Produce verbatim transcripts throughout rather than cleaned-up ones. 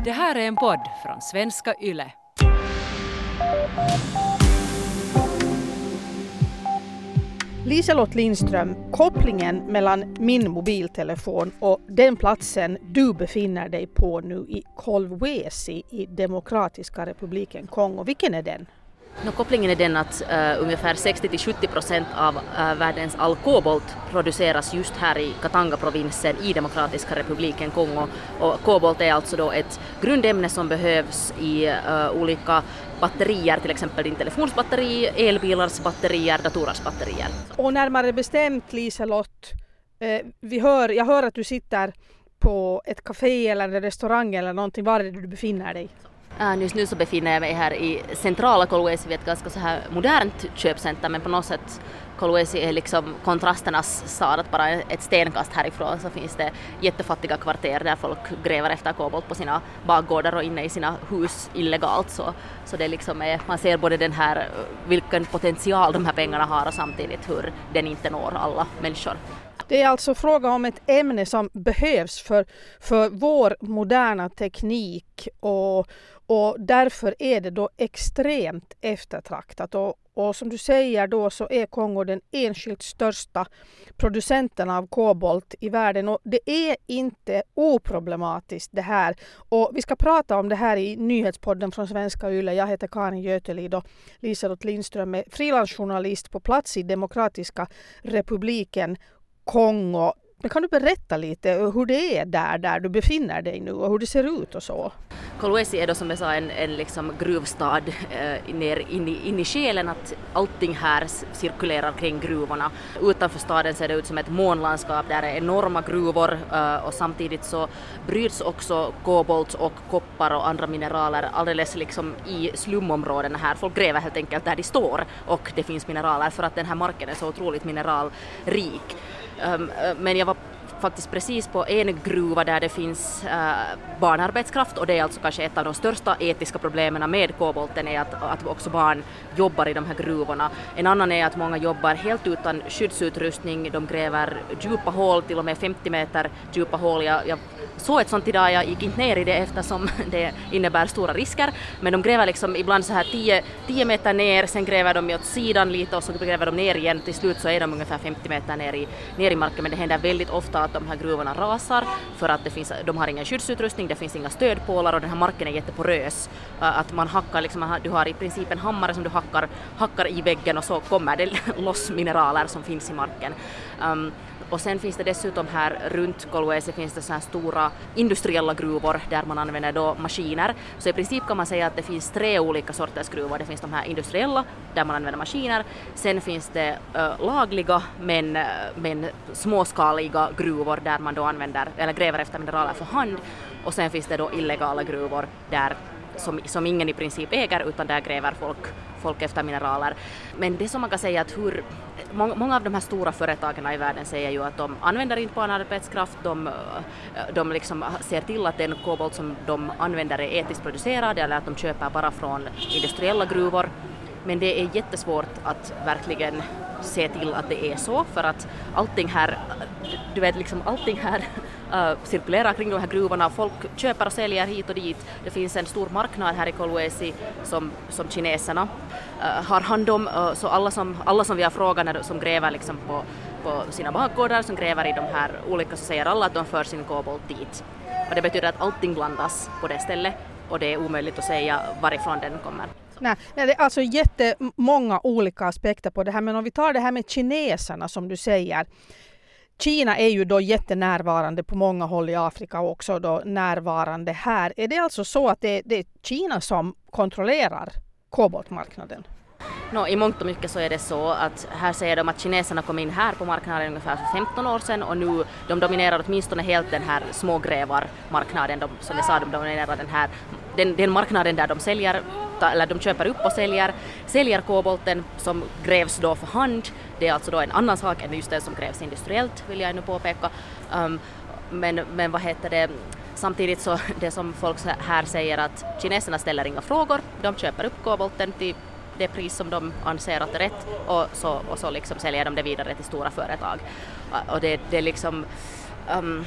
Det här är en podd från Svenska Yle. Liselott Lindström, kopplingen mellan min mobiltelefon och den platsen du befinner dig på nu i Kolwezi i Demokratiska republiken Kongo, vilken är den? No, kopplingen är den att uh, ungefär sextio till sjuttio procent av uh, världens all kobolt produceras just här i Katanga-provinsen i Demokratiska republiken Kongo. Och kobolt är alltså då ett grundämne som behövs i uh, olika batterier, till exempel din telefonsbatteri, elbilars batterier, datorers batterier. Och närmare bestämt, Liselott, eh, vi hör, jag hör att du sitter på ett café eller en restaurang eller någonting. Var är det du befinner dig? Uh, just nu så befinner jag mig här i centrala Kolwezi, vid ett ganska så här modernt köpcenter, men på något sätt Kolwezi är liksom kontrasternas stad, att bara ett stenkast härifrån så finns det jättefattiga kvarter där folk gräver efter kobolt på sina bakgårdar och inne i sina hus illegalt, så, så det liksom är, man ser både den här, vilken potential de här pengarna har och samtidigt hur den inte når alla människor. Det är alltså fråga om ett ämne som behövs för, för vår moderna teknik och, och därför är det då extremt eftertraktat. Och, och som du säger då så är Kongo den enskilt största producenten av kobolt i världen. Och det är inte oproblematiskt det här. Och vi ska prata om det här i nyhetspodden från Svenska Yle. Jag heter Karin Götelid och Liselott Lindström är frilansjournalist på plats i Demokratiska republiken Kongo. Men kan du berätta lite hur det är där, där du befinner dig nu och hur det ser ut och så? Kolwezi är då som jag sa en, en liksom gruvstad eh, ner in i, in i själen, att allting här cirkulerar kring gruvorna. Utanför staden ser det ut som ett månlandskap där det är enorma gruvor eh, och samtidigt så bryts också kobolt och koppar och andra mineraler alldeles liksom i slumområdena här. Folk gräver helt enkelt där de står och det finns mineraler för att den här marken är så otroligt mineralrik. Um, men jag var faktiskt precis på en gruva där det finns uh, barnarbetskraft, och det är alltså kanske ett av de största etiska problemen med kobolten är att, att också barn jobbar i de här gruvorna. En annan är att många jobbar helt utan skyddsutrustning, de gräver djupa hål, till och med femtio meter djupa hål. Jag, jag såg ett sånt idag, jag gick inte ner i det eftersom det innebär stora risker, men de gräver liksom ibland så här tio meter ner, sen gräver de åt sidan lite och så gräver de ner igen, till slut så är de ungefär femtio meter ner i, ner i marken, men det händer väldigt ofta att de här gruvorna rasar för att det finns, de har ingen skyddsutrustning, det finns inga stödpålar och den här marken är jätteporös, att man hackar liksom, du har i princip en hammare som du hackar, hackar i väggen och så kommer det loss mineraler som finns i marken. Um, Och sen finns det dessutom här runt Kolwezi finns det så här stora industriella gruvor där man använder då maskiner. Så i princip kan man säga att det finns tre olika sorters gruvor. Det finns de här industriella där man använder maskiner. Sen finns det uh, lagliga men, men småskaliga gruvor där man då använder eller gräver efter mineraler för hand. Och sen finns det då illegala gruvor där som, som ingen i princip äger, utan där gräver folk, folk efter mineraler. Men det som man kan säga att hur många, många av de här stora företagen i världen säger ju att de använder inte barnarbetskraft, de, de liksom ser till att den kobolt som de använder är etiskt producerad eller att de köper bara från industriella gruvor. Men det är jättesvårt att verkligen se till att det är så, för att allting här, du vet liksom allting här uh, cirkulerar kring de här gruvorna. Folk köper och säljer hit och dit. Det finns en stor marknad här i Kolwezi som, som kineserna uh, har hand om. Uh, så alla som, alla som vi har frågat när, som gräver liksom på, på sina bakgårdar, som gräver i de här olika, så säger alla att de för sin kobolt dit. Och det betyder att allting blandas på det stället och det är omöjligt att säga varifrån den kommer. Nej, nej, det är alltså jättemånga olika aspekter på det här, men om vi tar det här med kineserna som du säger. Kina är ju då jättenärvarande på många håll i Afrika och också då närvarande här. Är det alltså så att det, det är Kina som kontrollerar koboltmarknaden? No, i mångt och mycket så är det så att här säger de att kineserna kom in här på marknaden ungefär för femton år sedan, och nu de dominerar åtminstone helt den här smågrävarmarknaden. De, som jag sa, de dominerar den här den, den marknaden där de säljer eller de köper upp och säljer, säljer kobolten som grävs då för hand. Det är alltså då en annan sak än just den som grävs industriellt, vill jag nu påpeka. Um, men, men vad heter det? Samtidigt så det som folk här säger att kineserna ställer inga frågor, de köper upp kobolten till det pris som de anser att det är rätt, och så, och så liksom säljer de det vidare till stora företag. Och det, det är liksom um,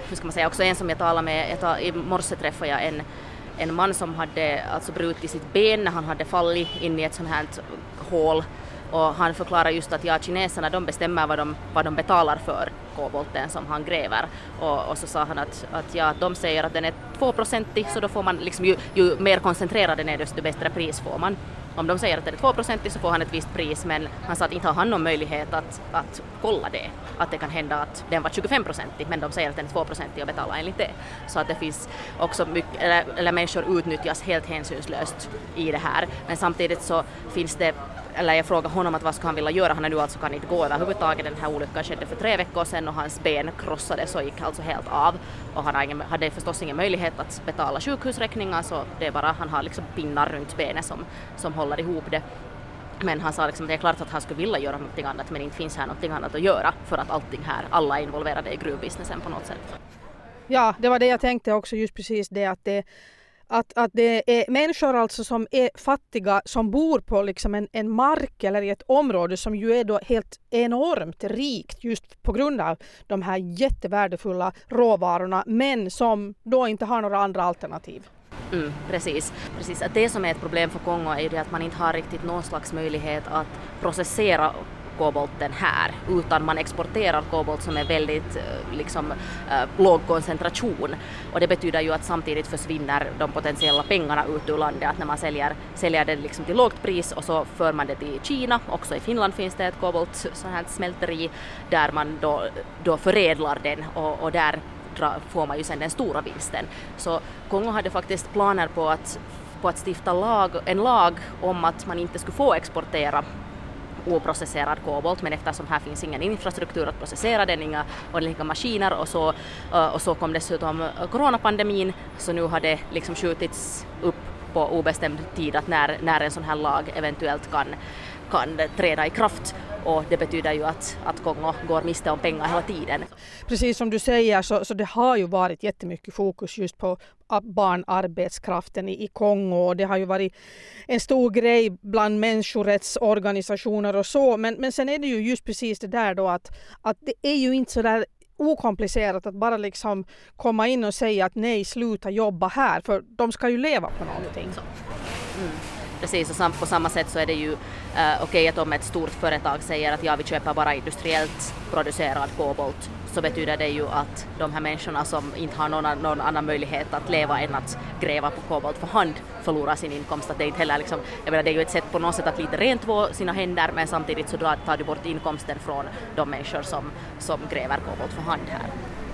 hur ska man säga, också en som jag talade med, jag talade, i morse träffade jag en, en man som hade alltså brutit sitt ben när han hade fallit in i ett sånt här hål. Och han förklarar just att ja, kineserna de bestämmer vad de, vad de betalar för kobolten som han gräver. Och, och så sa han att, att ja, de säger att den är två procent, så då får man liksom, ju, ju mer koncentrerad den är desto bättre pris får man. Om de säger att den är två procent så får han ett visst pris, men han sa att inte har han någon möjlighet att, att kolla det. Att det kan hända att den var tjugofem procent, men de säger att den är två procent och betalar enligt det. Så att det finns också mycket, eller, eller människor utnyttjas helt hänsynslöst i det här. Men samtidigt så finns det, eller jag frågar honom att vad ska han vilja göra, han är nu alltså kan inte gå överhuvudtaget. Den här olyckan skedde för tre veckor sedan och hans ben krossades och gick alltså helt av. Och han hade förstås ingen möjlighet att betala sjukhusräkningar, så det är bara, han har liksom pinnar runt benet som, som håller ihop det. Men han sa liksom, det är klart att han skulle vilja göra någonting annat, men inte finns här någonting annat att göra för att allting här, alla är involverade i gruvbusinessen på något sätt. Ja, det var det jag tänkte också, just precis det att det Att, att det är människor alltså som är fattiga som bor på liksom en, en mark eller i ett område som ju är då helt enormt rikt just på grund av de här jättevärdefulla råvarorna, men som då inte har några andra alternativ. Mm, precis. precis. Att det som är ett problem för Kongo är ju det att man inte har riktigt någon slags möjlighet att processera kobolten här, utan man exporterar kobolt som är väldigt liksom, äh, låg koncentration, och det betyder ju att samtidigt försvinner de potentiella pengarna ut ur landet, att när man säljer, säljer det liksom till lågt pris och så för man det till Kina, också i Finland finns det ett kobolt så här smälteri där man då, då förädlar den och, och där får man ju sen den stora vinsten. Så Kongo hade faktiskt planer på att, på att stifta lag, en lag om att man inte skulle få exportera oprocesserad kobolt, men eftersom här finns ingen infrastruktur att processera den, inga ordentliga maskiner, och så, och så kom dessutom coronapandemin, så nu har det liksom skjutits upp på obestämd tid att när, när en sån här lag eventuellt kan, kan träda i kraft, och det betyder ju att, att Kongo går miste om pengar hela tiden. Precis som du säger så, så det har ju varit jättemycket fokus just på barnarbetskraften i, i Kongo, och det har ju varit en stor grej bland människorättsorganisationer och så, men, men sen är det ju just precis det där då att, att det är ju inte så där okomplicerat att bara liksom komma in och säga att nej, sluta jobba här, för de ska ju leva på någonting. Mm. Precis, och på samma sätt så är det ju uh, okej okay, att om ett stort företag säger att ja, vi köper bara industriellt producerad kobolt, så betyder det ju att de här människorna som inte har någon, någon annan möjlighet att leva än att gräva på kobolt för hand förlorar sin inkomst. Att det, inte heller liksom, jag menar, det är ju ett sätt på något sätt att lite rent på sina händer, men samtidigt så tar du bort inkomsten från de människor som, som gräver kobolt för hand här.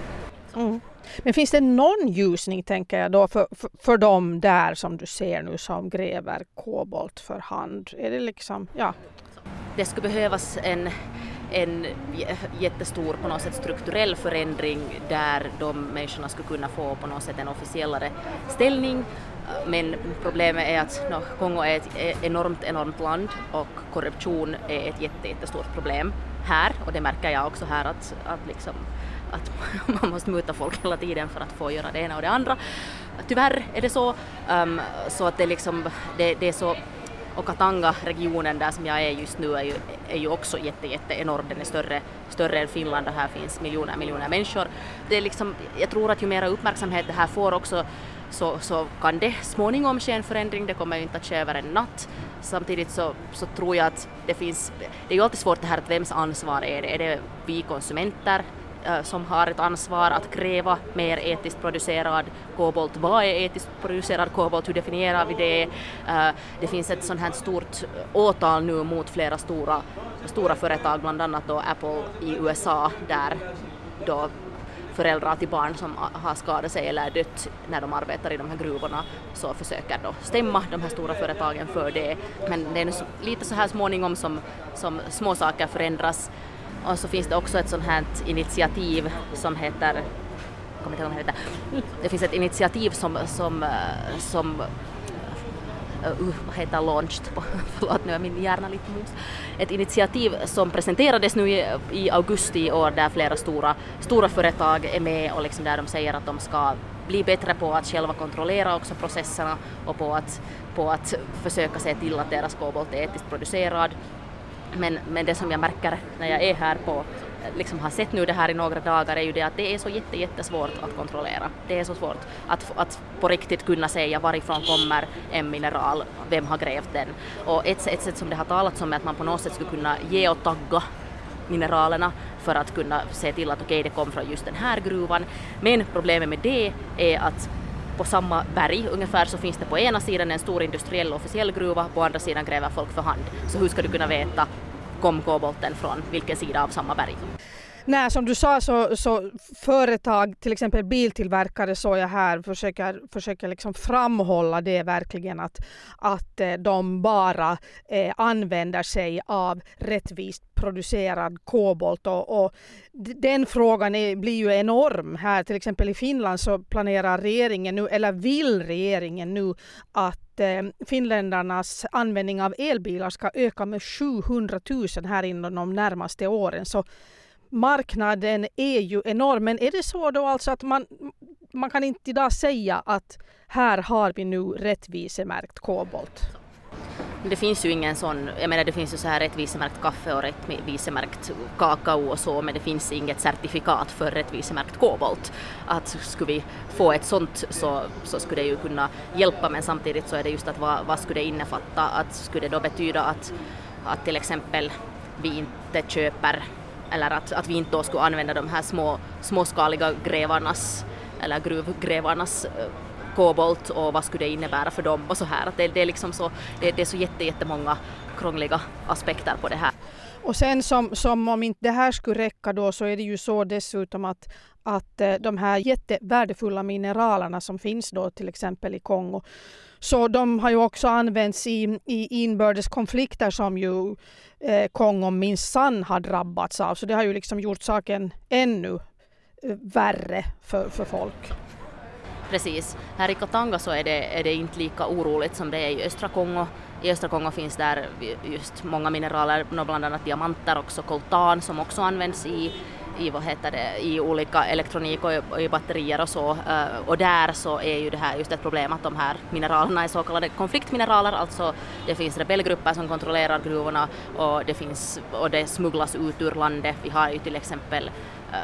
Mm. Men finns det någon ljusning, tänker jag då, för, för, för dem där som du ser nu som gräver kobolt för hand? Är det liksom, ja. Det skulle behövas en, en jättestor på något sätt strukturell förändring där de människorna skulle kunna få på något sätt en officiellare ställning. Men problemet är att no, Kongo är ett enormt, enormt land, och korruption är ett jätte, jättestort problem här, och det märker jag också här att, att liksom att man måste muta folk hela tiden för att få göra det ena och det andra. Tyvärr är det så, um, så att det, liksom, det, det är så, och Katanga-regionen där som jag är just nu är ju, är ju också jätte, jätte enorm, den är större, större än Finland, och här finns miljoner, miljoner människor. Det är liksom, jag tror att ju mer uppmärksamhet det här får också, så, så kan det småningom ske en förändring, det kommer ju inte att ske över en natt. Samtidigt så, så tror jag att det finns, det är ju alltid svårt det här att vems ansvar är det, är det vi konsumenter som har ett ansvar att kräva mer etiskt producerad kobolt. Vad är etiskt producerad kobolt? Hur definierar vi det? Det finns ett sånt här stort åtal nu mot flera stora, stora företag, bland annat då Apple i U S A, där då föräldrar till barn som har skadat sig eller dött när de arbetar i de här gruvorna, så försöker då stämma de här stora företagen för det. Men det är nu lite så här småningom som, som små saker förändras. Och så finns det också ett sånt här initiativ som heter, jag kommer inte ihåg vad det heter. Det finns ett initiativ som, som, som uh, vad heter launched på, förlåt nu är min hjärna lite mus. Ett initiativ som presenterades nu i, i augusti i år, där flera stora, stora företag är med, och liksom där de säger att de ska bli bättre på att själva kontrollera också processerna, och på att, på att försöka se till att deras kobolt är etiskt producerad. Men, men det som jag märker när jag är här på, liksom har sett nu det här i några dagar, är ju det att det är så jätte, jättesvårt att kontrollera. Det är så svårt att, att på riktigt kunna säga varifrån kommer en mineral, vem har grävt den. Och ett, ett sätt som det har talats om är att man på något sätt skulle kunna ge och tagga mineralerna för att kunna se till att okej, okay, det kom från just den här gruvan. Men problemet med det är att på samma berg ungefär så finns det på ena sidan en stor industriell officiell gruva, på andra sidan gräver folk för hand. Så hur ska du kunna veta kom kobolten från vilken sida av samma berg? Nej, som du sa så, så företag, till exempel biltillverkare, så jag här försöker, försöker liksom framhålla det verkligen att, att de bara eh, använder sig av rättvist producerad kobolt och, och den frågan är, blir ju enorm här. Till exempel i Finland så planerar regeringen nu, eller vill regeringen nu att eh, finländarnas användning av elbilar ska öka med sjuhundratusen här inom de närmaste åren. Så marknaden är ju enorm, men är det så då alltså att man, man kan inte idag säga att här har vi nu rättvisemärkt kobolt? Det finns ju ingen sån, jag menar det finns ju så här rättvisemärkt kaffe och rättvisemärkt kakao och så, men det finns inget certifikat för rättvisemärkt kobolt. Att skulle vi få ett sånt så, så skulle det ju kunna hjälpa, men samtidigt så är det just att vad, vad skulle det innefatta? Att skulle det då betyda att, att till exempel vi inte köper eller att, att vi inte då skulle använda de här små, småskaliga grävarnas eller gruvgrävarnas eh, kobolt, och vad skulle det innebära för dem och så här. Att det, det är liksom så, det, det är så jätte, jättemånga krångliga aspekter på det här. Och sen som, som om inte det här skulle räcka då, så är det ju så dessutom att, att de här jättevärdefulla mineralerna som finns då till exempel i Kongo, så de har ju också använts i, i inbördes konflikter som ju eh, Kongo minsann har drabbats av. Så det har ju liksom gjort saken ännu eh, värre för, för folk. Precis. Här i Katanga så är det, är det inte lika oroligt som det är i östra Kongo. I östra Kongo finns där just många mineraler, bland annat diamanter, också koltan som också används i i vad heter det i olika elektronik och i batterier och så, och där så är ju det här just ett problem att de här mineralerna är så kallade konfliktmineraler, alltså det finns rebellgrupper som kontrollerar gruvorna och det finns och det smugglas ut ur landet. Vi har ju till exempel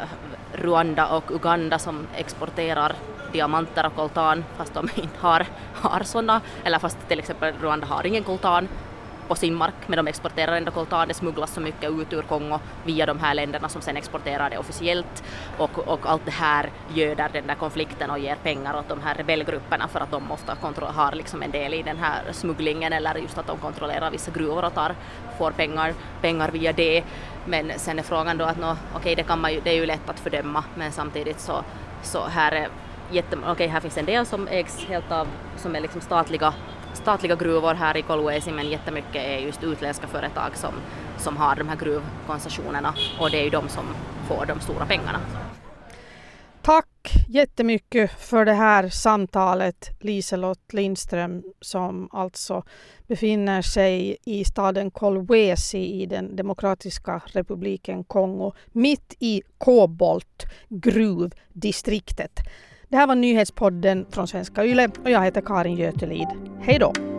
Rwanda och Uganda som exporterar diamanter och koltan fast de inte har, har sådana, eller fast till exempel Rwanda har ingen koltan på sin mark, men de exporterar ändå koltan. Det smugglas så mycket ut ur Kongo via de här länderna som sen exporterar det officiellt, och, och allt det här göder den där konflikten och ger pengar åt de här rebellgrupperna för att de ofta kontro- har liksom en del i den här smugglingen, eller just att de kontrollerar vissa gruvor och tar, får pengar, pengar via det. Men sen är frågan då att no, okay, det, kan man ju, det är ju lätt att fördöma, men samtidigt så, så här är jätte, okay, här finns en del som ägs helt av, som är liksom statliga statliga gruvor här i Kolwezi, men jättemycket är just utländska företag som, som har de här gruvkoncessionerna, och det är ju de som får de stora pengarna. Tack jättemycket för det här samtalet, Liselott Lindström, som alltså befinner sig i staden Kolwezi i den demokratiska republiken Kongo, mitt i koboltgruvdistriktet. Det här var nyhetspodden från Svenska Yle och jag heter Karin Götelid. Hej då!